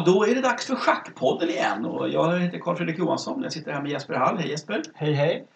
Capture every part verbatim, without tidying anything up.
då är det dags för Schackpodden igen. Och jag heter Carl Fredrik Johansson. Jag sitter här med Jesper Hall. Hej Jesper. Hej hej.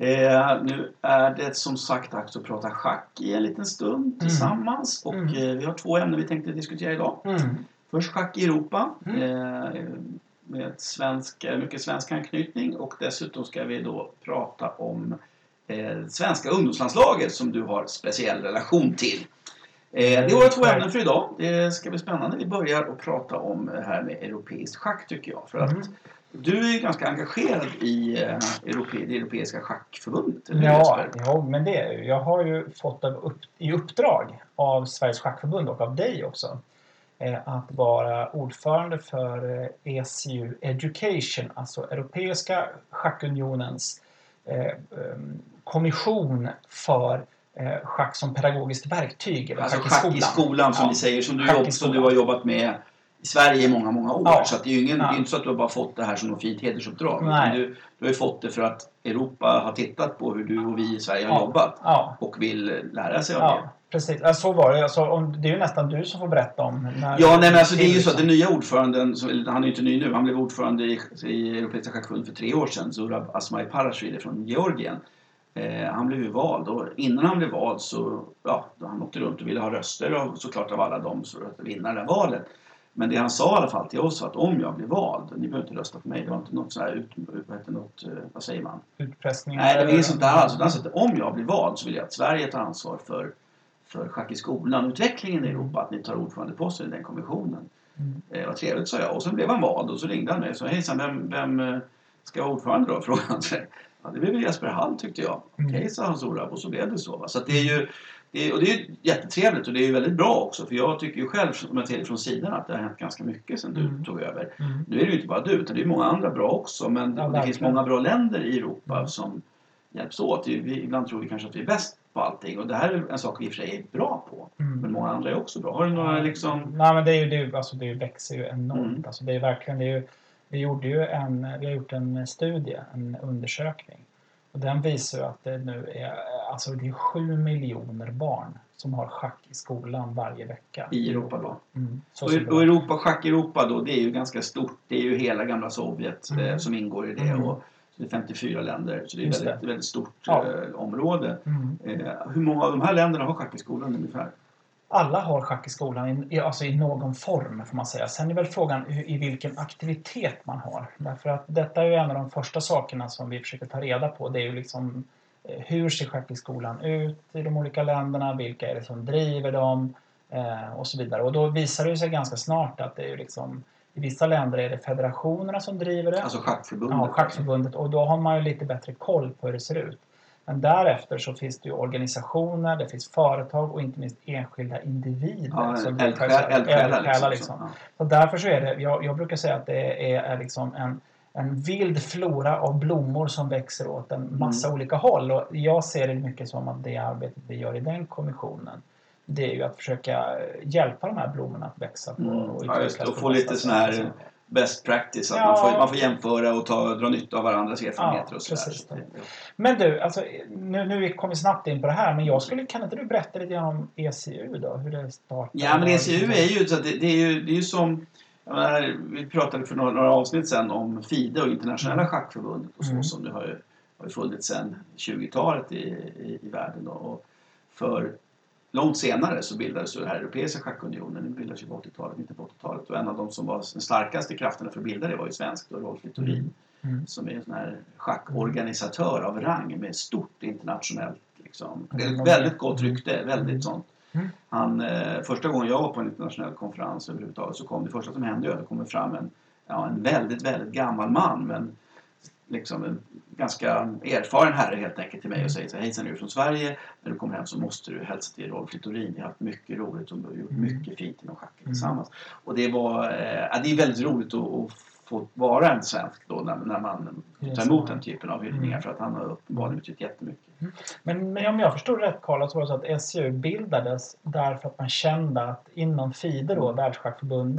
Eh, nu är det som sagt dags att prata schack i en liten stund tillsammans. Mm. Och eh, vi har två ämnen vi tänkte diskutera idag. Mm. Först schack i Europa. Mm. Eh, med svensk, mycket svensk anknytning. Och dessutom ska vi då prata om eh, svenska ungdomslandslaget som du har speciell relation till. Eh, det är våra två ämnen för idag. Det ska bli spännande. Vi börjar att prata om här med europeisk schack tycker jag. För att mm. du är ganska engagerad i eh, Europe, det europeiska schackförbundet. Eller ja, ja, men det är jag. har ju fått upp, i uppdrag av Sveriges schackförbund och av dig också eh, att vara ordförande för eh, E C U Education, alltså Europeiska schackunionens eh, um, kommission för Eh, schack som pedagogiskt verktyg. Eller alltså schack, schack i skolan, i skolan som ja. vi säger, som du, jobb, som du har jobbat med i Sverige i många, många år. Ja. Så att det är ju ingen, ja. det är inte så att du har bara fått det här som något fint hedersuppdrag. Du, du har ju fått det för att Europa har tittat på hur du och vi i Sverige har ja. jobbat ja. och vill lära sig av ja. det. Precis, alltså, så var det. Alltså, om, det är ju nästan du som får berätta om... När ja, nej, men alltså, det är ju så att den nya ordföranden, han är ju inte ny nu, han blev ordförande i, i Europeiska schackförbundet för tre år sedan, Zurab Asmai-Parashvili från Georgien. Eh, han blev ju vald och innan han blev vald så ja, då han åkte runt och ville ha röster av, såklart av alla dem så att vinna det här valet. Men det han sa i alla fall till oss var att om jag blir vald, ni behöver inte rösta på mig, det var inte något så här ut, vad heter något, vad säger man? Utpressning. Nej, det var inget sånt där alls. Han sa att om jag blir vald så vill jag att Sverige tar ansvar för, för schack i skolan, utvecklingen i Europa, att ni tar ordförandeposten i den kommissionen. Mm. Eh, vad trevligt, sa jag. Och så blev han vald och så ringde han mig och sa hejsan, vem, vem ska vara ordförande då? Frågade han sig. Ja, det blev Jesper Hall tyckte jag. Okej, okay, sa han Zorab och så blev det så. Va? Så att det är ju det är, och det är jättetrevligt och det är ju väldigt bra också. För jag tycker ju själv, om jag tittar från sidan, att det har hänt ganska mycket sedan mm. du tog över. Mm. Nu är det ju inte bara du, utan det är många andra bra också. Men ja, det finns många bra länder i Europa mm. som hjälps åt. Vi, ibland tror vi kanske att vi är bäst på allting. Och det här är en sak vi i och för sig är bra på. Mm. Men många andra är också bra. Har du några liksom... Nej, men det, är ju, det, är, alltså, det växer ju enormt. Mm. Alltså, det är verkligen... Det är ju, vi, gjorde ju en, vi har gjort en studie, en undersökning. Och den visar ju att det nu är, alltså det är sju miljoner barn som har schack i skolan varje vecka. I Europa då. Mm, och, och Europa, schack i Europa då, det är ju ganska stort. Det är ju hela gamla Sovjet mm. eh, som ingår i det. Mm. Och så det är femtiofyra länder, så det är ett väldigt, väldigt stort ja. eh, område. Mm. Eh, hur många av de här länderna har schack i skolan ungefär? Alla har schack i skolan, i, alltså i någon form får man säga. Sen är väl frågan hur, i vilken aktivitet man har. Därför att detta är ju en av de första sakerna som vi försöker ta reda på. Det är ju liksom hur ser schack i skolan ut i de olika länderna, vilka är det som driver dem eh, och så vidare. Och då visar det sig ganska snart att det är ju liksom, i vissa länder är det federationerna som driver det. Alltså schackförbundet. Ja, schackförbundet. Och då har man ju lite bättre koll på hur det ser ut. Men därefter så finns det ju organisationer, det finns företag och inte minst enskilda individer. Ja, som eldsjälar liksom. liksom. Ja. Så därför så är det, jag, jag brukar säga att det är, är liksom en, en vild flora av blommor som växer åt en massa mm. olika håll. Och jag ser det mycket som att det arbetet vi gör i den kommissionen, det är ju att försöka hjälpa de här blommorna att växa på. Mm. Och, ja, just, och få lite sån här... Sätt. Best practice, att ja. man, får, man får jämföra och ta, dra nytta av varandras erfarenheter ja, och sådär. Så det, ja. Men du, alltså, nu, nu kommer vi snabbt in på det här, men jag skulle, kan inte du berätta lite grann om E C U då? Hur det startar? Ja, men E C U är ju, så det, det är ju, det är ju som, menar, vi pratade för några, några avsnitt sedan om FIDE och internationella mm. schackförbundet och så, mm. som det har ju, har ju funnits sedan tjugotalet i, i, i världen då. Och för långt senare så bildades det här Europeiska schackunionen. Den bildades ju på åttiotalet, mitten på åttiotalet. Och en av de som var den starkaste krafterna för att bilda det var ju svensk, då Rolf Littorin. Mm. Som är en sån här schackorganisatör av rang med stort internationellt, liksom, mm. väldigt gott rykte, väldigt mm. sånt. Mm. Han, eh, första gången jag var på en internationell konferens överhuvudtaget så kom det första som hände, det kom fram en, ja, en väldigt, väldigt gammal man, men liksom en ganska erfaren herre helt enkelt till mig och säger så här: hejsan, är du från Sverige? När du kommer hem så måste du hälsa till Rolf Littorin. Jag har haft mycket roligt och gjort mycket fint inom schacken tillsammans. Mm. Och det var, eh, det är väldigt roligt att, att få vara en svensk då när, när man tar emot den typen av hyllningar mm. för att han har uppenbarligen betytt jättemycket. Mm. Men, men om jag förstår rätt, Carl, så var det så att S U bildades därför att man kände att inom FIDE då, mm. Världsschackförbundet,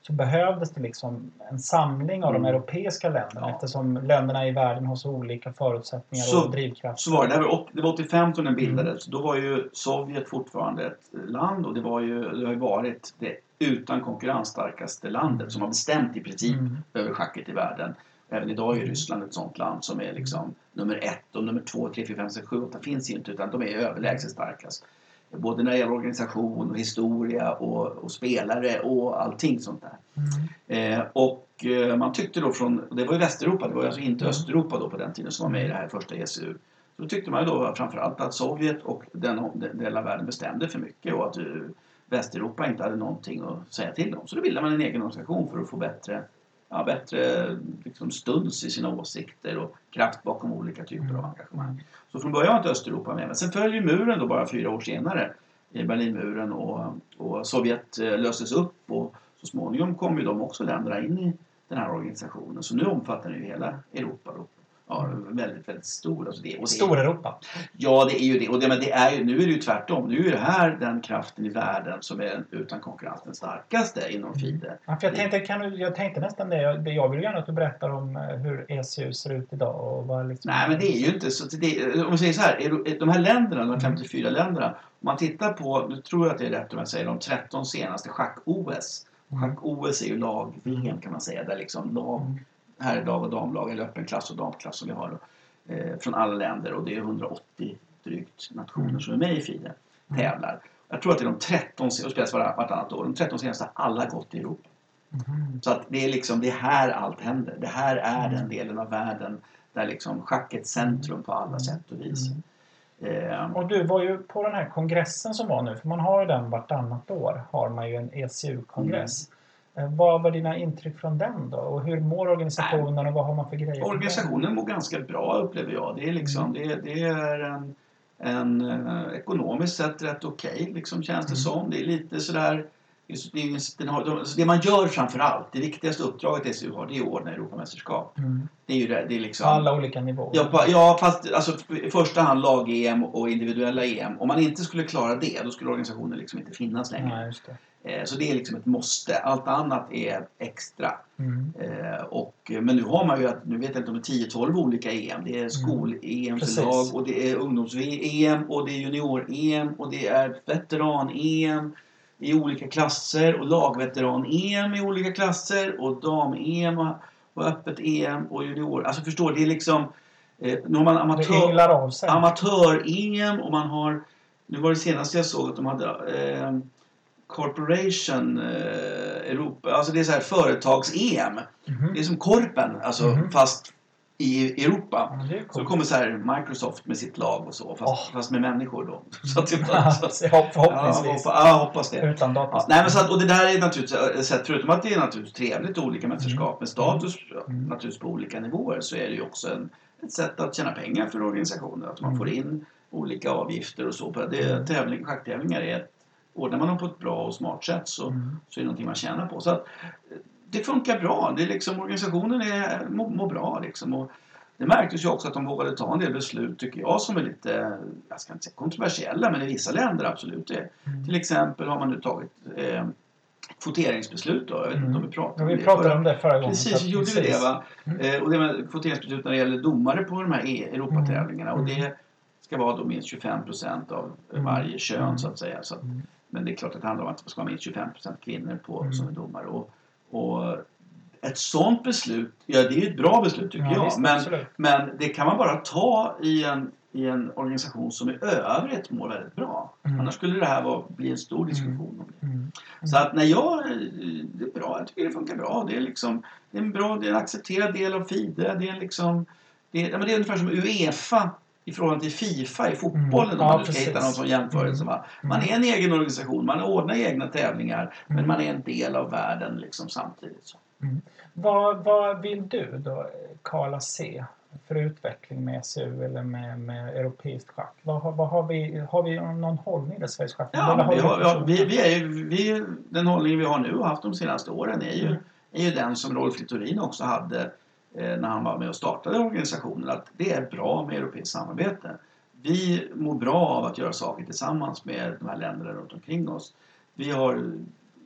så behövdes det liksom en samling av Mm. de europeiska länderna Ja. eftersom länderna i världen har så olika förutsättningar Så- och drivkrafter. Så var det. Det var, det var åttiofem som den bildades. Mm. Då var ju Sovjet fortfarande ett land och det, var ju, det har ju varit det utan konkurrens starkaste landet Mm. som har bestämt i princip Mm. över schacket i världen. Även idag är Mm. Ryssland ett sånt land som är liksom nummer ett och nummer två, tre, fyra, fem, sex, sju, åtta finns inte utan de är överlägset starkast. Både när det gäller organisation och historia och, och spelare och allting sånt där. Mm. Eh, och eh, man tyckte då från, det var ju Västeuropa, det var alltså inte Mm. Östeuropa då på den tiden som var med i det här första E C U. Så tyckte man ju då framförallt att Sovjet och den, den delen av världen bestämde för mycket och att uh, Västeuropa inte hade någonting att säga till om. Så då bildade man en egen organisation för att få bättre, ja, bättre liksom stuns i sina åsikter och kraft bakom olika typer av engagemang. Så från början var inte Östeuropa med, men sen följer muren då bara fyra år senare i Berlinmuren och, och Sovjet eh, löstes upp och så småningom kom ju de också länderna in i den här organisationen. Så nu omfattar den ju hela Europa då. Ja, väldigt, väldigt stor. Alltså det, och det, Storeuropa. Ja, det är ju det. Och det, men det är ju, nu är det ju tvärtom. Nu är det här den kraften i världen som är utan konkurrens den starkaste inom FIDE. Ja, för jag, tänkte, kan du, jag tänkte nästan det. Jag, jag vill gärna att du berättar om eh, hur E C U ser ut idag. Och vad liksom... Nej, men det är ju inte så. Det, om vi säger så här, de här länderna, de femtiofyra länderna, om man tittar på, nu tror jag att det är rätt om jag säger de tretton senaste schack-O S. Schack-O S är ju lag-V M kan man säga, där liksom lag, här är dag- och damlag, eller öppen klass och damklass som vi har då, eh, från alla länder och det är hundraåttio drygt nationer som är med i FIDE tävlar. Jag tror att det är de tretton, och spelas var, vartannat år, de tretton senaste har alla gått i Europa. Mm. Så att det är liksom, det är här allt händer. Det här är den delen av världen där liksom schack är ett centrum på alla sätt och vis. Mm. Eh, Och du var ju på den här kongressen som var nu, för man har ju den vartannat år, har man ju en E C U-kongress. Mm. Vad var dina intryck från den då? Och hur mår organisationen och vad har man för grejer? Organisationen mår ganska bra upplever jag. Det är liksom, Mm. det, det är en, en eh, ekonomiskt sett rätt okej okay, liksom känns det Mm. som. Det är lite sådär, det, är, den har, de, det man gör framförallt, det viktigaste uppdraget E C U har, det är att ordna Europamästerskap. Mm. Det är ju det, det är liksom... Alla olika nivåer. Ja, på, ja fast alltså, i första hand lag-E M och individuella E M. Om man inte skulle klara det, då skulle organisationen liksom inte finnas längre. Nej, just det. Eh, så det är liksom ett måste. Allt annat är extra. Mm. Eh, och, men nu har man ju, att, nu vet jag inte om det är tio tolv olika E M. Det är skol-E M för lag och det är ungdoms-E M och det är junior-E M och det är veteran-E M i olika klasser och lagveteran-E M i olika klasser och dam-E M och öppet E M och junior. Alltså förstår, det är liksom eh, nu har man amatör, amatör-E M och man har, nu var det senaste jag såg att de hade eh, Corporation eh, Europa, alltså det är så här företags-E M. Mm-hmm. Det är som Korpen, alltså mm-hmm. fast i Europa. Ja, så det kommer så här Microsoft med sitt lag och så, fast, oh. fast med människor då. Så att det ja, så, förhoppningsvis. Ja, jag hoppas det. Utan dator. Ja, nej, men så att, och det där är naturligtvis, förutom att det är naturligtvis trevligt olika mästerskap mm. med status mm. naturligtvis på olika nivåer, så är det ju också en, ett sätt att tjäna pengar för organisationer. Att man mm. får in olika avgifter och så. Det, mm. tävling, schacktävlingar är ett, ordnar man dem på ett bra och smart sätt så, mm. så är det någonting man tjänar på. Så att, det funkar bra. Det är liksom, organisationen är, mår, mår bra. Liksom. Och det märktes ju också att de vågade ta en del beslut, tycker jag, som är lite, jag ska inte säga kontroversiella, men i vissa länder absolut är. Mm. Till exempel har man nu tagit eh, kvoteringsbeslut då. Jag vet inte mm. om vi pratade om ja, det. Vi pratade förra, om det förra gången. Precis, vi gjorde precis. det va. Mm. Eh, och det med kvoteringsbeslut när det gäller domare på de här Europatävlingarna. Mm. Och det ska vara då minst tjugofem procent av mm. varje kön mm. så att säga. Så att, mm. Men det är klart att det handlar om att det ska vara minst tjugofem procent kvinnor på, mm. som är domare. Och, och ett sånt beslut, ja det är ett bra beslut tycker ja, jag. Visst, men, men det kan man bara ta i en, i en organisation som i övrigt mår väldigt bra. Mm. Annars skulle det här vara, bli en stor diskussion om det. Mm. Mm. Så att när jag, det är bra, jag tycker det funkar bra. Det är liksom, det är en bra, det är en accepterad del av FIDE. Det är liksom, det är, ja, men det är ungefär som UEFA i förhållande till FIFA i fotbollen. Mm. Om ja, man nu ska hitta någon sån jämförelse. Mm. Man är en egen organisation, man ordnar egna tävlingar. Mm. Men man är en del av världen liksom samtidigt. Så. Mm. Vad, vad vill du då, Carla, se för utveckling med E C U eller med, med europeiskt schack? Vad, vad har, vi, har vi någon hållning i Sveriges schack? Ja, vi har, ja vi, vi är ju, vi, den hållning vi har nu och haft de senaste åren är ju, mm. är ju den som Rolf Littorin också hade eh, när han var med och startade organisationen. Att det är bra med europeiskt samarbete. Vi mår bra av att göra saker tillsammans med de här länderna runt omkring oss. Vi har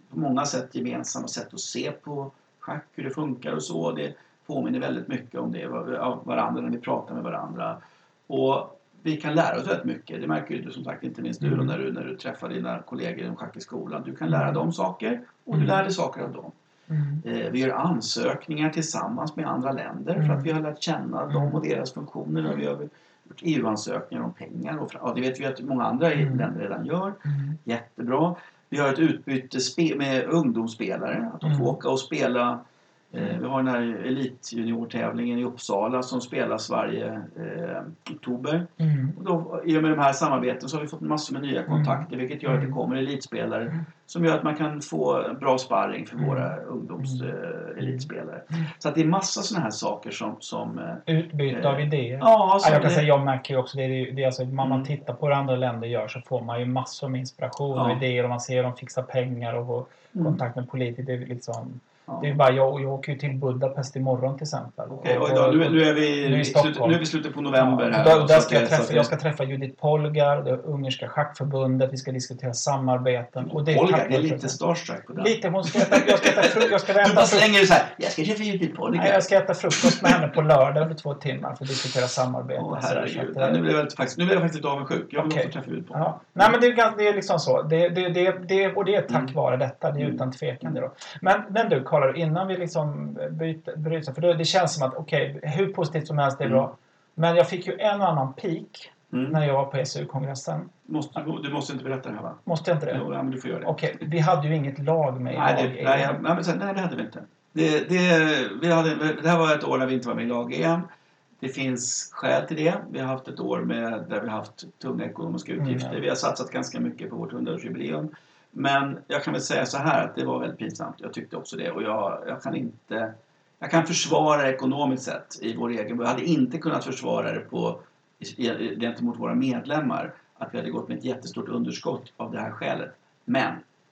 på många sätt gemensamma sätt att se på schack, hur det funkar och så. Det påminner väldigt mycket om det av varandra när vi pratar med varandra. Och vi kan lära oss väldigt mycket. Det märker du som sagt inte minst du mm. när, du, när du träffar dina kollegor i schack i skolan. Du kan lära dem saker och du lär dig saker av dem. Mm. Eh, vi gör ansökningar tillsammans med andra länder mm. för att vi har lärt känna mm. dem och deras funktioner. Och vi har gjort E U-ansökningar om pengar. Och, ja, det vet vi att många andra mm. länder redan gör. Mm. Jättebra. Vi har ett utbyte spe- med ungdomsspelare. Att de får mm. åka och spela. Eh, vi har den här elitjuniortävlingen i Uppsala som spelas varje eh, oktober. Mm. Och då, i och med de här samarbeten så har vi fått massor med nya kontakter. Vilket gör att det kommer elitspelare. Mm. Som gör att man kan få bra sparring för våra ungdoms eh, elitspelare. Mm. Så att det är massa sådana här saker som... som eh, Utbyte av idéer. Ja, ja, jag kan det, säga, jag märker ju också det. det, det är alltså, när man mm. tittar på hur andra länder gör så får man ju massor med inspiration ja. och idéer. Och man ser hur de fixar pengar och får mm. kontakt med politiker. Det är liksom... Ja. Det är bara, jag, jag åker ju till Budapest imorgon till exempel. Okej, okay, och, och, nu, nu, är vi, nu, är slut, nu är vi slutet på november ja, här. Då, där ska jag, träffa, jag ska träffa Judith Polgar, det ungerska schackförbundet. Vi ska diskutera samarbeten. Och det är, Polgar, det är lite starstruck på det. Lite, hon ska äta, jag ska äta frukost. Jag ska äta du bara slänger ju så här, jag ska träffa Judith Polgar. Nej, jag ska äta frukost med henne på lördag under två timmar för att diskutera samarbeten. Åh, herregud. Ja, nu blir jag faktiskt, nu blir jag faktiskt lite avundsjuk. Jag vill okay. också träffa Judith Polgar. Ja. Nej, men det är, det är liksom så. Det, det, det, det, och det är tack mm. vare detta. Det är utan tvekan det då. Men, men du, Karl, innan vi liksom bryter, för då, det känns som att okej, okay, hur positivt som helst är bra. Mm. Men jag fick ju en annan peak mm. när jag var på S U-kongressen. Måste, du måste inte berätta det här va? Måste jag inte det? Jo, ja, men du får göra det. Okej, okay, vi hade ju inget lag med i nej, lag det, nej, jag, nej, men sen, nej, det hade vi inte. Det, det, vi hade, det här var ett år när vi inte var med i lag-E M. Det finns skäl till det. Vi har haft ett år med, där vi har haft tunga ekonomiska utgifter. Mm. Vi har satsat ganska mycket på vårt hundraårsjubileum. Men jag kan väl säga så här att det var väldigt pinsamt. Jag tyckte också det. Och jag, jag kan inte... Jag kan försvara det ekonomiskt sett i vår egen... Jag hade inte kunnat försvara det på, gentemot våra medlemmar. Att vi hade gått med ett jättestort underskott av det här skälet. Men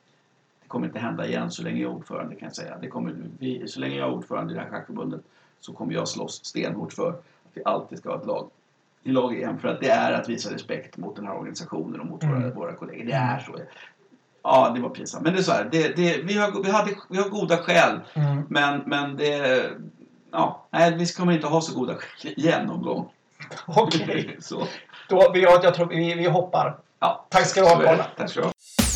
det kommer inte hända igen så länge jag är ordförande kan jag säga. Det kommer, vi, så länge jag är ordförande i det här schackförbundet så kommer jag slåss stenhårt för att vi alltid ska ha ett lag i lag igen. För att det är att visa respekt mot den här organisationen och mot mm. våra, våra kollegor. Det är så. Ja, det var pinsamt. Men det är så här, det, det, vi, har, vi, hade, vi har goda skäl. Mm. Men, men det... Ja, nej, vi kommer inte ha så goda skäl igen någon gång. Okej. Okay. Så. Då, vi, jag tror vi, vi hoppar. Ja. Tack ska du ha, Karl. Tack ska du ha.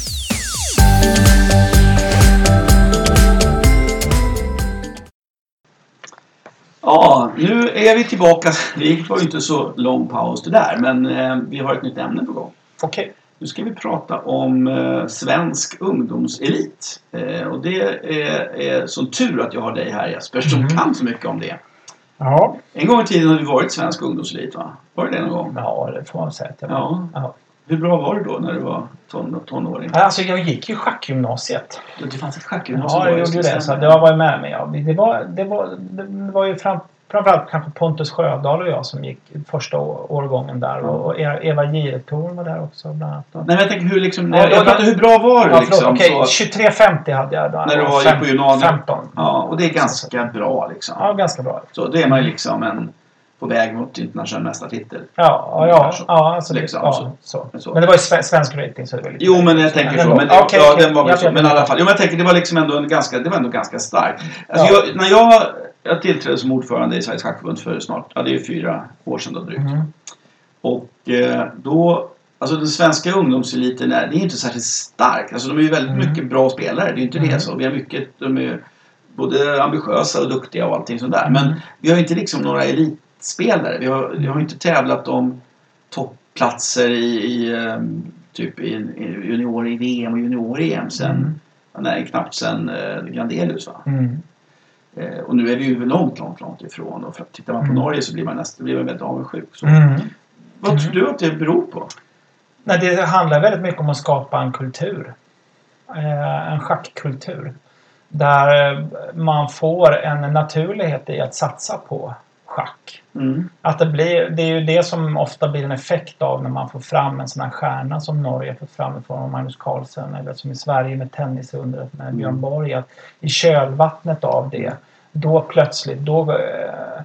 Ja, nu är vi tillbaka. Det var ju inte så lång paus det där. Men eh, vi har ett nytt ämne på gång. Okej. Okay. Nu ska vi prata om eh, svensk ungdomselit. Eh, och det är, är sån tur att jag har dig här, Jesper, som mm. kan så mycket om det. Ja. En gång i tiden har du varit svensk ungdomselit, va? Var det det någon gång? Ja, det får man säga. Ja. Ja. Hur bra var du då när du var ton, tonåring? Alltså, jag gick ju schackgymnasiet. Det fanns ett schackgymnasiet? Ja, jag gjorde det. Så det var ju med mig. Ja. Det, var, det, var, det var ju fram... Framförallt kanske Pontus Sjödahl och jag som gick första årgången där. Mm. Och Eva Giretorn var där också bland annat. Nej, men jag tänker hur liksom... Ja, jag pratar, hur bra var du ja, liksom? Okej, okay, tjugotre femtio hade jag då. När du var fem, på gymnasiet? femton. Ja, och det är ganska bra liksom. Ja, ganska bra. Så då är man ju liksom en... på väg mot internationell mästartitel. Ja, ja, ja, ja, alltså, liksom, ja så. Så. Så. Men det var ju svensk rating så det var lite... Jo, men jag tänker så. Men, det, okay, ja, okay. Den var väl så. Men i alla fall. Jo, men jag tänker det var liksom ändå en ganska, det var ändå ganska starkt. Alltså, ja. jag, när jag, jag tillträdde som ordförande i Sveriges schackförbund för snart, ja det är ju fyra år sedan då drygt. Mm. Och eh, då, alltså den svenska ungdomseliten är, det är inte särskilt stark. Alltså de är ju väldigt mm. mycket bra spelare, det är ju inte mm. det så. Vi har mycket, de är både ambitiösa och duktiga och allting sånt där. Mm. Men vi har inte liksom några elit spelare. Vi har, vi har inte tävlat om toppplatser i, i typ i, i junior i V M och junior i E M sen, mm. nej, knappt sen uh, Grandelius va. Mm. Eh, och nu är vi ju långt, långt, långt ifrån. Och för att tittar man på mm. Norge så blir man nästan blir man väldigt avundsjuk. Så. Mm. Vad mm. tror du att det beror på? Nej, det handlar väldigt mycket om att skapa en kultur. Eh, en schackkultur. Där man får en naturlighet i att satsa på schack. Mm. Att det, blir, det är ju det som ofta blir en effekt av när man får fram en sån här stjärna som Norge fått fram från Magnus Carlsen eller som i Sverige med tennisundret med mm. Björn Borg. Att i kölvattnet av det, då plötsligt, då,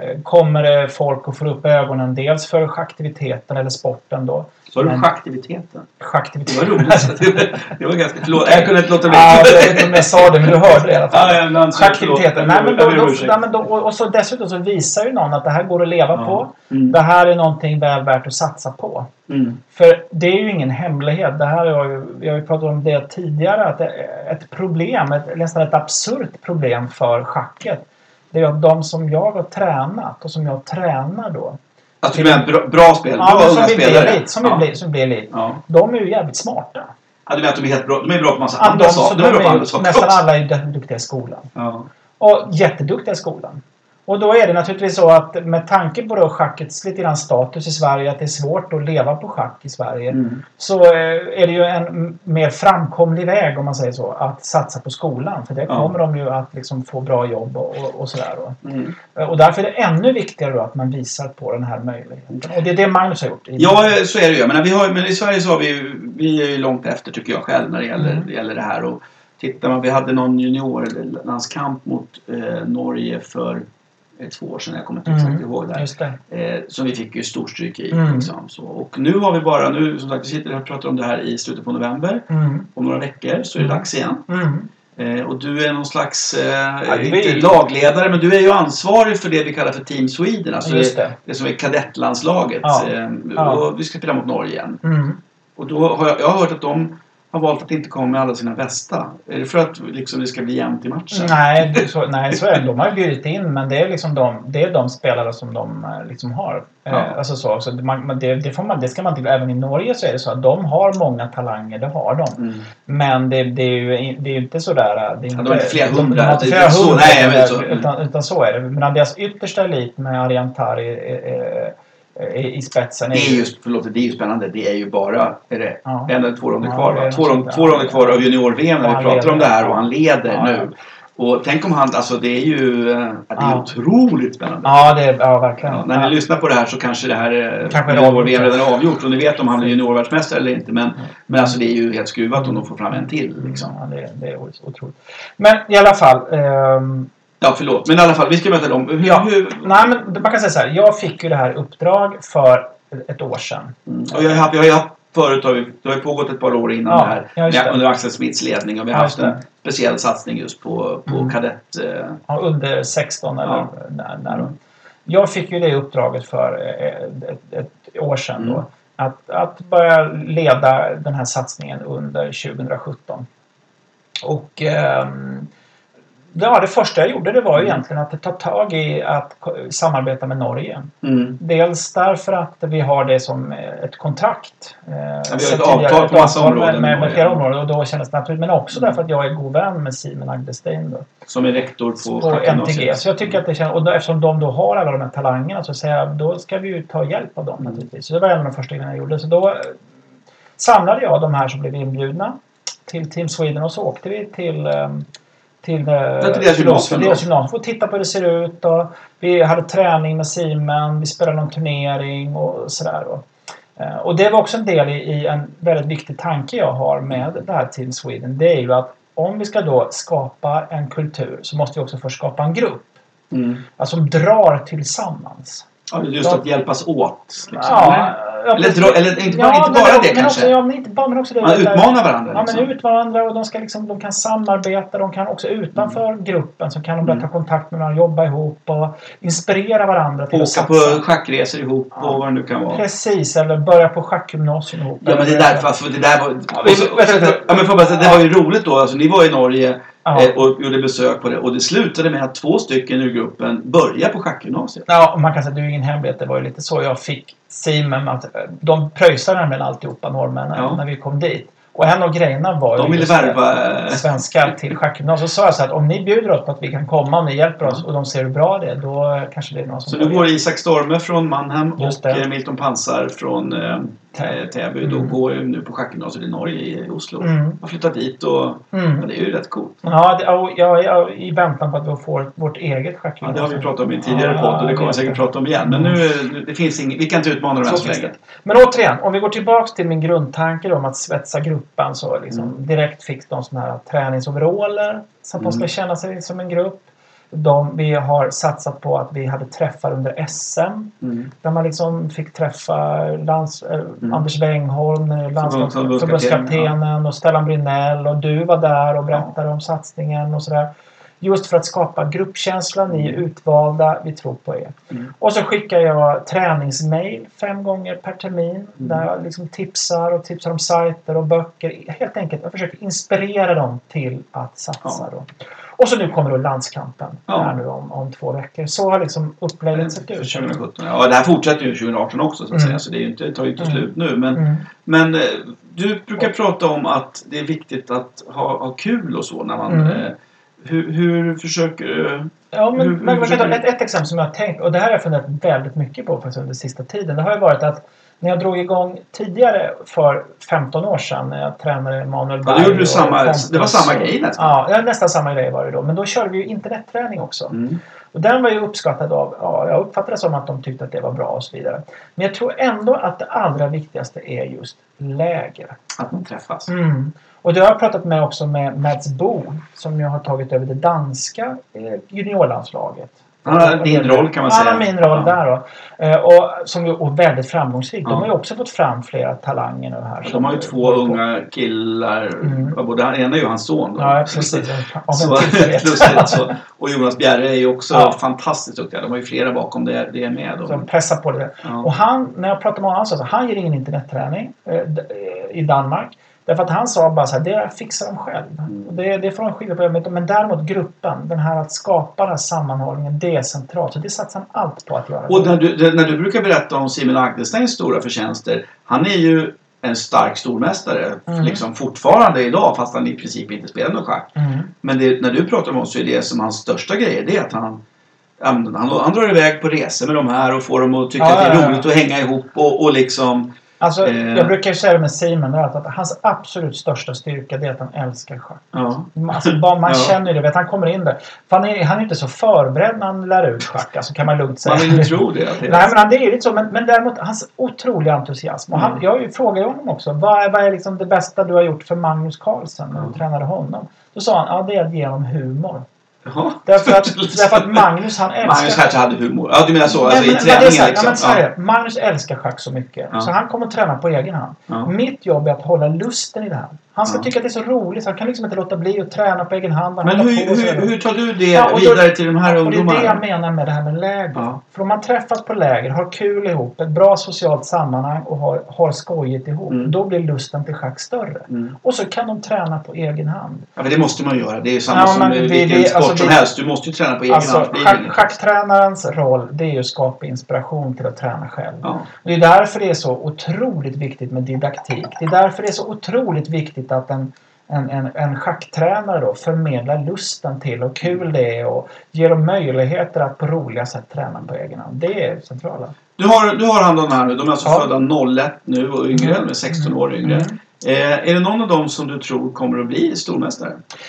kommer det folk att få upp ögonen dels för schackaktiviteten eller sporten då. Så har du schackaktiviteten? Schackaktiviteten. Det var roligt. Det var, det var ganska... Förlåt, jag kunde inte låta bli. Ja, jag vet inte om jag sa det, men du hörde det i alla fall. Ja, ja, schackaktiviteten. Nej, men då, då, då, men då, och så dessutom så visar ju någon att det här går att leva ja. på. Mm. Det här är någonting väl värt att satsa på. Mm. För det är ju ingen hemlighet. Det här har ju, vi har ju pratat om det tidigare. Att det är ett problem, ett, nästan ett absurt problem för schacket. Det är att de som jag har tränat och som jag tränar då. Alltså du menar bra, bra spel? Ja, bra som unga vill spelare? Bli elit, som, ja. vill bli, som blir elit. Ja. De är ju jävligt smarta. Ja, du menar att de är helt bra. De är bra på massa ja, andra de, saker. De, de är de bra på andra saker. Nästan alla är duktiga i skolan. Ja. Och jätteduktiga i skolan. Och då är det naturligtvis så att med tanke på då schackets lite grann status i Sverige, att det är svårt att leva på schack i Sverige, mm. så är det ju en mer framkomlig väg, om man säger så, att satsa på skolan. För det ja. kommer de ju att liksom få bra jobb och, och, och sådär. Mm. Och därför är det ännu viktigare då att man visar på den här möjligheten. Och det är det Magnus har gjort. Ja, så är det ju. Men, vi har, men i Sverige så har vi, vi är ju långt efter, tycker jag själv, när det gäller, mm. det, gäller det här. Och tittar man, vi hade någon juniorlandskamp mot eh, Norge för två år sedan, jag kommer inte exakt mm, ihåg där. Eh, som vi fick ju storstryk i. Mm. Liksom, så. Och nu har vi bara, nu som sagt vi sitter och pratar om det här i slutet på november. Mm. Om några veckor så är det dags igen. Mm. Eh, och du är någon slags, eh, ja, inte är... lagledare, men du är ju ansvarig för det vi kallar för Team Sweden. Alltså det. Det, det som är kadettlandslaget. Ja. Eh, ja. Och vi ska spela mot Norge igen. Mm. Och då har jag, jag har hört att de har valt att inte komma med alla sina bästa. Är det för att liksom, det ska bli jämnt i matchen? Nej, så, nej, så är det. De har bjudit in, men det är liksom de, det är de spelare som de liksom har. Ja. Eh, alltså så, så man, det, det, får man, det ska man till. Även i Norge så är det så att de har många talanger, det har de. Mm. Men det, det är ju det är inte sådär. Det är inte, ja, de är inte flera hundra. De, de inte flera så, hundra nej, men så. Utan, utan så är det. Men deras yttersta elit med Ariantari är i spetsen. Det är ju, förlåt, det är ju spännande. Det är ju bara är det ja. en eller två ronder ja, kvar. Va? Två, rond, två ronder kvar av junior-V M när vi pratar leder, om det här och han leder ja, nu. Ja. Och tänk om han, alltså det är ju det är ja. otroligt spännande. Ja, det är ja, verkligen. Ja, när ja. ni lyssnar på det här så kanske det här junior-V M redan är avgjort och ni vet om han är juniorvärldsmästare eller inte. Men, mm. men alltså det är ju helt skruvat om de får fram en till. Liksom. Ja, det, det är otroligt. Men i alla fall... Um, Ja, förlåt. Men i alla fall, vi ska möta dem. Hur, ja. hur... Nej, men man kan säga så här. Jag fick ju det här uppdrag för ett år sedan. Mm. Och jag har haft, jag har haft förut, har vi, det har ju pågått ett par år innan ja, det här. Ja, under Axel Smiths ledning. Och vi har haft en speciell satsning just på, på mm. kadett... Eh... Ja, under sexton eller ja. när, när mm. Jag fick ju det uppdraget för ett, ett år sedan mm. då. Att, att börja leda den här satsningen under tjugosjutton. Och... Ehm, Ja, det första jag gjorde det var ju egentligen att ta tag i att samarbeta med Norge. Mm. Dels därför att vi har det som ett kontrakt. Ja, vi har ett avtal på massa områden. Med, med flera områden och då kändes det naturligt. Men också mm. därför att jag är god vän med Simon Agdestein då. Som är rektor på, på N T G. Så jag tycker att det känns, och då, eftersom de då har alla de här talangerna så säger jag, då ska vi ju ta hjälp av dem mm. naturligtvis. Så det var en av de första grejerna jag gjorde. Så då samlade jag de här som blev inbjudna till Team Sweden och så åkte vi till... till deras gymnasium för att titta på hur det ser ut och vi hade träning med Simon, vi spelade någon turnering och sådär. Och det var också en del i, i en väldigt viktig tanke jag har med det här Team Sweden. Det är ju att om vi ska då skapa en kultur så måste vi också först skapa en grupp. Mm. Alltså som drar tillsammans. Ja, just att hjälpas åt. Liksom. Ja, eller, dra, eller inte bara, ja, inte bara men, det men kanske. Också, ja, men inte bara, men också det. Man utmanar varandra. Ja, liksom. men utmanar varandra och de, ska liksom, de kan samarbeta. De kan också utanför mm. gruppen så kan de börja ta kontakt med varandra, jobba ihop och inspirera varandra till åka att satsa. På schackresor ihop ja. Och vad det nu kan vara. Precis, eller börja på schackgymnasium ihop. Ja, men det är därför att det där var... Ja, vi, så, vet, vet, vet, ja, men för bara, det var ju roligt då. Alltså, ni var i Norge... Ja. Och gjorde besök på det. Och det slutade med att två stycken ur gruppen började på schackgymnasiet. Ja, och man kan säga att det är ju ingen hemlighet. Det var ju lite så jag fick Simon att de pröjsade nämligen alltihopa norrmännen ja. När vi kom dit. Och en av grejerna var de ju ville värva svenskar till schackgymnasiet. Så sa jag så att om ni bjuder oss på att vi kan komma och ni hjälper oss och de ser hur bra det är, då kanske det är någon som... Så nu går Isak Storme från Mannheim och Milton Pansar från eh, Täby. Mm. Då går ju nu på schackgymnasiet i Norge i Oslo. Mm. Har flyttat dit och mm. ja, det är ju rätt coolt. Ja, det, och, ja, ja, i väntan på att vi får vårt eget schackgymnasium. Ja, det har vi pratat om i en tidigare ja, podd och det kommer vi säkert prata om igen. Men nu, det finns inget, vi kan inte utmana dem än så länge. Men återigen, om vi går tillbaka till min grundtanke om att svetsa gruppen så liksom mm. direkt fick de såna här träningsoveraller så att mm. de ska känna sig som en grupp. De, vi har satsat på att vi hade träffar under S M. Mm. Där man liksom fick träffa lands, äh, Mm. Anders Wengholm, Förbundskaptenen, förbundskaptenen ja. och Stellan Brinell. Och du var där och berättade ja. om satsningen och sådär. Just för att skapa gruppkänsla, ni är utvalda, vi tror på er. Mm. Och så skickar jag träningsmail fem gånger per termin. Mm. Där jag liksom tipsar och tipsar om sajter och böcker. Helt enkelt, jag försöker inspirera dem till att satsa. Ja. Då. Och så nu kommer då landskampen ja. här nu om, om två veckor. Så har liksom upplägget sett ut. tjugo sjutton. Ja, det här fortsätter ju tjugo arton också så att mm. säga. Så det är ju inte, tar ju inte mm. slut nu. Men, mm. men du brukar prata om att det är viktigt att ha, ha kul och så när man... Mm. Eh, Hur, hur försöker du... Ja, men, hur, men hur försöker... Ett, ett exempel som jag har tänkt, och det här har jag funderat väldigt mycket på faktiskt under sista tiden. Det har ju varit att när jag drog igång tidigare för femton år sedan när jag tränade Manuel Berg. Ja, du samma, det var samma grej nästan. Ja, nästan samma grej var det då. Men då körde vi ju internetträning också. Mm. Och den var ju uppskattad av, ja, jag uppfattade det som att de tyckte att det var bra och så vidare. Men jag tror ändå att det allra viktigaste är just läger. Att man träffas. Mm. Och det har jag pratat med också med Mads Bo som ju har tagit över det danska juniorlandslaget. Han har din roll kan man säga. Han har min roll ja. där då. Och som ju är väldigt framgångsrik. Ja. De har ju också fått fram flera talanger nu här. De har ju två unga killar. Mm. Både han, ena är ju hans son. Då. Ja, precis. så, så. Och Jonas Bjerre är ju också ja. fantastiskt duktiga. De har ju flera bakom det, det är med. Då. De pressar på det. Ja. Och han, när jag pratar med honom, så han ger ingen internetträning eh, i Danmark. Därför att han sa bara så här, det fixar de själv. Mm. Det, det får de skilja på. Men däremot gruppen, den här att skapa den här sammanhållningen, det är centralt. Så det satsar han allt på att göra. Och när du, när du brukar berätta om Simon Agdesteins stora förtjänster, han är ju en stark stormästare mm. liksom fortfarande idag, fast han i princip inte spelar någon schack. Mm. Men det, när du pratar om oss så är det som hans största grej, det är att han han, han, han drar iväg på resor med de här och får dem att tycka ja, att det är ja, roligt ja. att hänga ihop och, och liksom... Alltså, eh. jag brukar ju säga med Simon att, att hans absolut största styrka är att han älskar schack. Ja. Alltså, bara, man ja. känner ju det, vet, han kommer in där. För han är, han är inte så förberedd när han lär ut schack, alltså, kan man lugnt säga. Man vill ju tro det. det Nej, men det är ju inte så. Men, men däremot, hans otroliga entusiasm. Och han, mm. jag frågade honom också, vad är, vad är liksom det bästa du har gjort för Magnus Carlsen när du mm. tränade honom? Då sa han, ja det är att ge honom humor. Jaha. Därför att, därför att Magnus han älskar... Magnus kanske hade humor. Ja, du menar så. Alltså, men, i men, träningen så, liksom. Ja, men, ja. Magnus älskar schack så mycket. Ja. Så han kommer att träna på egen hand. Ja. Mitt jobb är att hålla lusten i det här. Han ska ja. tycka att det är så roligt. Han kan liksom inte låta bli att träna på egen hand. Men hur, hur, hur tar du det ja, då, vidare till de här ja, ungdomarna? Och det är det jag menar med det här med läger. Ja. För om man träffas på läger, har kul ihop, ett bra socialt sammanhang och har, har skojigt ihop. Mm. Då blir lusten till schack större. Mm. Och så kan de träna på egen hand. Ja, men det måste man göra. Det är ju samma ja, som det, vilken det, sport alltså, som det, helst. Du måste ju träna på egen alltså, hand. Schack, schacktränarens roll, det är ju att skapa inspiration till att träna själv. Ja. Det är därför det är så otroligt viktigt med didaktik. Det är därför det är så otroligt viktigt att en En, en, en schacktränare då förmedlar lusten till och kul det är och ger dem möjligheter att på roliga sätt träna på egen hand. Det är centrala. Du har, du har hand om de här nu. De är alltså ja. födda noll ett nu och yngre, mm. med sexton år yngre. Mm. Eh, är det någon av dem som du tror kommer att bli stormästare?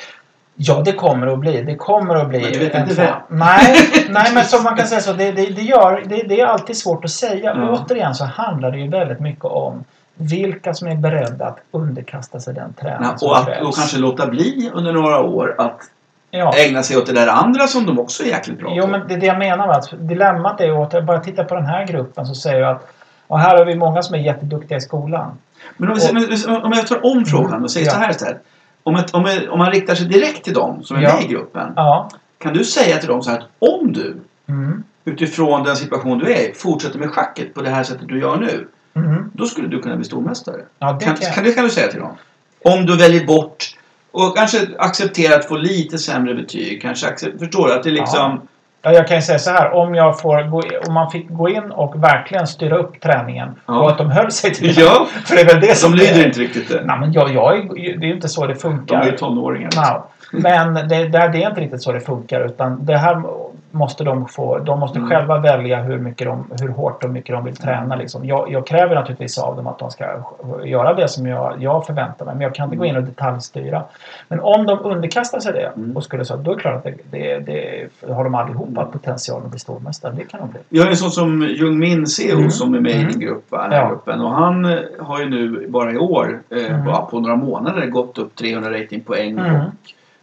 Ja, det kommer att bli. Det kommer att bli. Men du vet inte vad? Nej, nej, men som man kan säga så. Det, det, det, gör, det, det är alltid svårt att säga. Ja. Återigen så handlar det ju väldigt mycket om vilka som är beredda att underkasta sig den träning ja, som och att krävs. Och kanske låta bli under några år att ja. ägna sig åt det där andra som de också är jäkligt bra på. Jo, men det, det jag menar var att dilemmat är att bara titta på den här gruppen så säger jag att och här har vi många som är jätteduktiga i skolan. Men om, vi, och, om jag tar om frågan och säger ja. så här istället. Om, ett, om, om man riktar sig direkt till dem som är ja. med i gruppen. Ja. Kan du säga till dem så här att om du mm. utifrån den situation du är fortsätter med schacket på det här sättet du gör nu. Mm. Då skulle du kunna bli stormästare. Ja, det kan, kan. kan, det kan du säga till dem. Om du väljer bort och kanske accepterar att få lite sämre betyg. Kanske accept, förstår du att det liksom... Ja. Ja, jag kan ju säga så här. Om, jag får gå, om man fick gå in och verkligen styra upp träningen. Ja. Och att de höll sig till det. Ja, för det är väl det som de lyder inte riktigt det. Nej, men jag, jag, det är ju inte så det funkar. De är ju tonåringar. No. Men det, det är inte riktigt så det funkar. Utan det här måste de få. De måste mm. själva välja hur, mycket de, hur hårt och mycket de vill träna. Liksom. Jag, jag kräver naturligtvis av dem att de ska göra det som jag, jag förväntar mig. Men jag kan inte gå in och detaljstyra. Men om de underkastar sig det mm. och skulle så, då är det klart att det, det, det har de allihopa mm. potential att bli stormästare. Det kan de bli. Jag har en sån som Jung Min Seo mm. som är med mm. i din grupp, den här ja. gruppen. Och han har ju nu bara i år, eh, mm. bara på några månader, gått upp trehundra ratingpoäng mm. och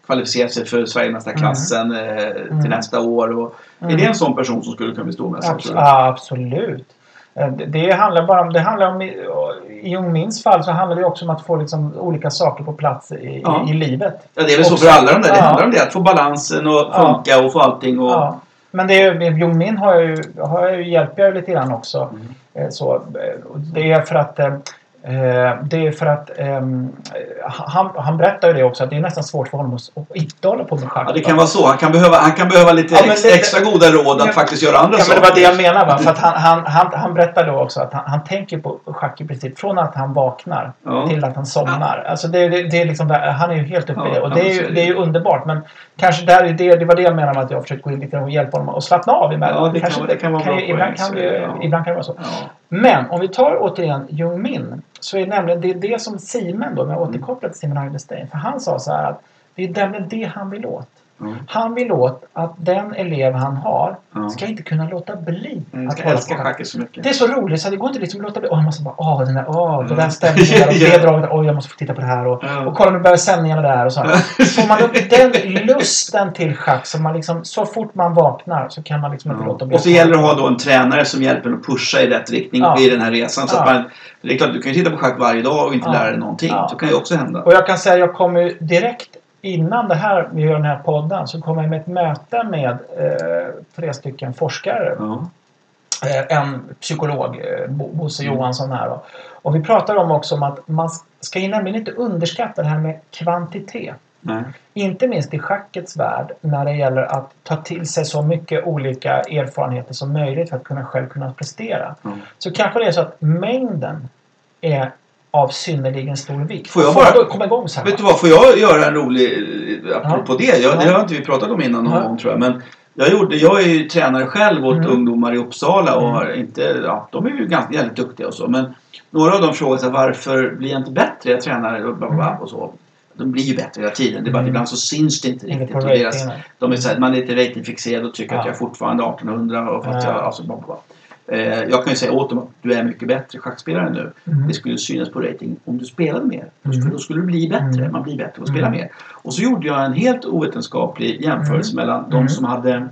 kvalificera sig för Sverigemästarklassen mm. eh, till mm. nästa år. Och, mm. Är det en sån person som skulle kunna bli stormästare? Abs- ja, absolut. Det, det handlar bara om, det handlar om i, i Jung Mins fall så handlar det också om att få liksom olika saker på plats i, ja. i, i livet. Ja, det är väl så för alla de där. Det ja. handlar om det, att få balansen och funka ja. och få allting. Och... Ja. Men det är, Jung Min har jag ju, har jag ju hjälpt jag lite grann också. Mm. Så, det är för att det är för att um, han, han berättar ju det också att det är nästan svårt för honom att inte hålla på med schack. Ja, det kan vara så. Han kan behöva, han kan behöva lite ja, ex, det, extra goda råd att ja, faktiskt göra andra ja, saker. Men det var det jag menar va? För att han, han, han, han berättar då också att han, han tänker på schack i princip från att han vaknar ja. till att han somnar. Ja. Alltså det, det, det är liksom, han är ju helt uppe ja, i det. Och det är, ju, det är ju underbart. Men kanske där är det, det var det jag menar med att jag försökte gå in lite och hjälpa honom att slappna av emellan. Ja, det kanske, kan, det kan vara kan, bra ibland, kan det, ja. ibland kan det vara så. Ja. Men om vi tar återigen Jung Min så är nämligen det, det som Simon då, med återkopplat till Simon Agdestein, för han sa så här att det är nämligen det han vill åt. Mm. Han vill åt att den elev han har mm. ska inte kunna låta bli mm, att älska schack så mycket. Det är så roligt så det går inte liksom att låta bli. Åh, jag måste bara, åh, den där, åh, mm. det där stämningen och det draget, åh, jag måste få titta på det här och, mm. och kolla nu börjar sändningarna där och så. Får man upp den lusten till schack så man liksom, så fort man vaknar så kan man liksom inte mm. låta bli. Och så gäller det att ha då en tränare som hjälper en att pusha i rätt riktning ja. i den här resan så ja. att man, det är klart du kan ju titta på schack varje dag och inte ja. lära dig någonting. Ja. Så kan ju också hända. Och jag kan säga, jag kommer ju direkt innan det här, vi gör den här podden så kommer jag med ett möte med eh, tre stycken forskare. Mm. Eh, en psykolog, eh, Bosse mm. Johansson här. Då. Och vi pratar om också om att man ska ju nämligen inte underskatta det här med kvantitet. Mm. Inte minst i schackets värld när det gäller att ta till sig så mycket olika erfarenheter som möjligt för att kunna själv kunna prestera. Mm. Så kanske det är så att mängden är av synnerligen stor vikt. Får jag bara komma igång så här? Vet du vad, får jag göra en rolig apropå ja. det? Jag, ja. Det har inte vi pratat om innan någon ja. gång tror jag. Men jag, gjorde, jag är ju tränare själv åt mm. ungdomar i Uppsala och har inte, ja, de är ju ganska jävligt duktiga och så. Men några av dem frågar sig varför blir jag inte bättre? Jag tränar och, bla bla bla och så. De blir ju bättre hela tiden. Det är bara mm. ibland så syns det inte riktigt. Och deras, de är så här, man är lite ratingfixerad och tycker ja. att jag är fortfarande artonhundra och fast ja. jag, alltså, bla, bla, bla. Jag kan ju säga åt dem att du är mycket bättre schackspelare nu. Mm. Det skulle synas på rating om du spelade mer. Mm. För då skulle du bli bättre. Mm. Man blir bättre och spela mm. mer. Och så gjorde jag en helt ovetenskaplig jämförelse mm. mellan de som hade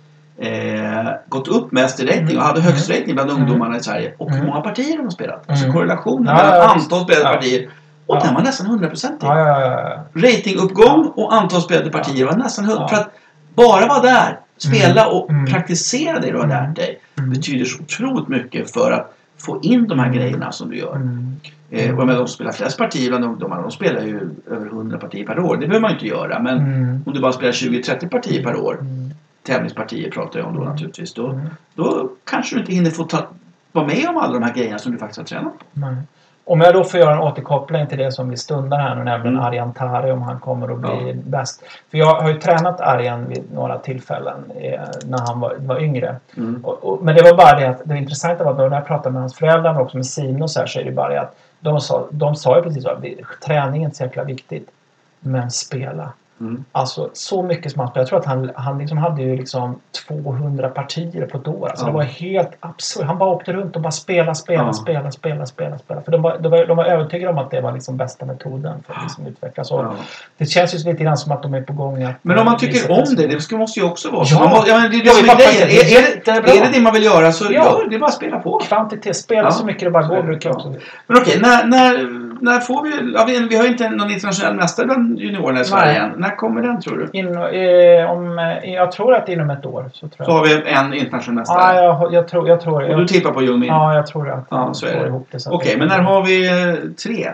eh, gått upp mest i rating och hade högst rating bland mm. ungdomarna i Sverige. Och hur många partier de har spelat. Mm. Alltså korrelationen ja, mellan ja, antal spelade ja. partier. Och ja. den var nästan hundra procent. Ja, ja, ja, ja. Ratinguppgång och antal spelade partier var nästan hundra. Ja. För att bara vara där. Spela och mm. praktisera det du har lärt dig mm. betyder så otroligt mycket för att få in de här grejerna som du gör. Mm. Eh, och med de som spelar flest partier bland ungdomarna, de spelar ju över hundra partier per år. Det behöver man inte göra, men mm. om du bara spelar tjugo till trettio partier per år, mm. tävlingspartier pratar jag om då naturligtvis, då, mm. då kanske du inte hinner få ta, vara med om alla de här grejerna som du faktiskt har tränat på. Mm. Om jag då får göra en återkoppling till det som vi stundar här nu, nämligen mm. Arjan Tari, om han kommer att bli ja. bäst. För jag har ju tränat Arjan vid några tillfällen eh, när han var, var yngre. Mm. Och, och, men det var bara det att det intressanta var att när jag pratade med hans föräldrar och också med Simon och så här, så är det bara att de sa, de sa ju precis så att träningen är inte så jäkla viktigt, men spela. Mm. Alltså så mycket som han spelade. Jag tror att han, han liksom hade ju liksom tvåhundra partier på ett år. Alltså ja. det var helt absurt. Han bara åkte runt och bara spela, spela, ja. spela, spela, spela, spela. För de var, de var, de var övertygade om att det var liksom bästa metoden för att liksom utvecklas. Ja. Det känns ju lite grann som att de är på gång att... Men om man tycker om det, det måste ju också vara så. Ja. Man måste, ja, men det är det som är grejen. Är, är, det, är det det man vill göra så ja. gör det är bara att spela på. Kvantitet, spela ja. så mycket det bara går brukar jag också. Men okej, när, när, när får vi... Ja, vi, vi har ju inte någon internationell mästare bland juniorerna i Sverige än. När kommer den, tror du? In, eh, om, eh, jag tror att inom ett år. Så, tror jag. Så har vi en internationell mästare? Ja, jag, jag tror... Jag tror och du tippar på Jung Min? Ja, jag tror att ja, så är det. Ihop det. Okej, okay, men när har vi eh, tre?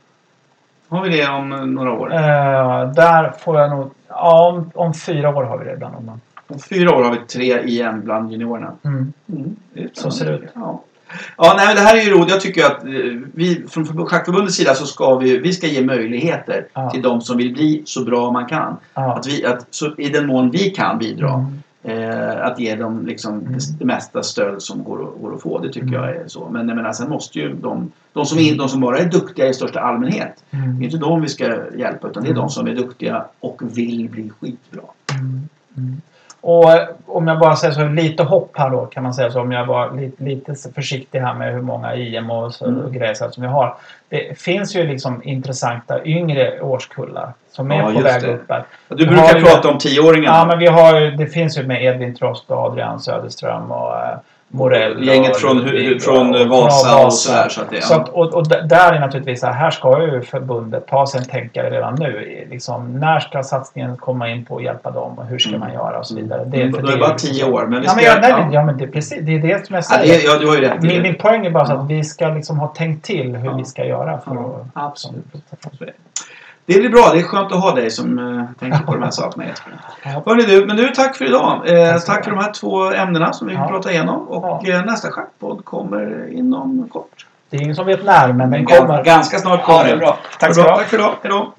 Har vi det om några år? Eh, där får jag nog... Ja, om, om fyra år har vi det bland dem. Om fyra år har vi tre igen bland juniorerna. Mm. Mm, så ser det ut. Ja. Ja, nej, men det här är ju roligt. Jag tycker att vi från Schackförbundets sida så ska vi, vi ska ge möjligheter ja. till de som vill bli så bra man kan. Ja. Att vi, att, så i den mån vi kan bidra mm. eh, att ge dem liksom mm. det, det mesta stöd som går, går att få. Det tycker mm. jag är så. Men jag menar, sen måste ju de, de, som är, de som bara är duktiga i största allmänhet, mm. det är inte de vi ska hjälpa, utan det är mm. de som är duktiga och vill bli skitbra. Mm. Mm. Och om jag bara säger så, lite hopp här då kan man säga så, om jag var lite, lite försiktig här med hur många I M och, så, Mm. och grejer så som vi har. Det finns ju liksom intressanta yngre årskullar som är Ja, på just väg det. upp här. Du Vi brukar har ju- prata om tioåringarna. Ja, men vi har ju, det finns ju med Edvin Trost och Adrian Söderström och eh, Morell. Gänget och från, Ludvig från och- Vasa och sådär. Så att det, Så att, och, och d- där är naturligtvis så här, här ska ju förbundet ta sig en tänkare redan nu. Liksom, när ska satsningen komma in på att hjälpa dem och hur ska Mm. man göra och så vidare. Det är, för då är det bara tio år. Men vi Ja, ska, men, ja, nej, ja. ja, men det, är precis, det är det som jag Ja, säger. det, ja, du har ju rätt i min, det. min poäng är bara så Ja. att vi ska liksom ha tänkt till hur Ja. vi ska göra. För Ja, att, absolut. Det blir bra. Det är skönt att ha dig som uh, tänker på de här sakerna, Jesper. Ja. Hörrni du, men du, tack för idag. Eh, Tack så tack för de här två ämnena som vi Ja. pratar igenom. Och Ja. eh, nästa schackpodd kommer inom kort. Det är ingen som vet när, men den Gan- kommer. Ganska snart kommer Ja, det är den. bra. Tack Ha det ska du bra. ha. Tack för idag. Hej då.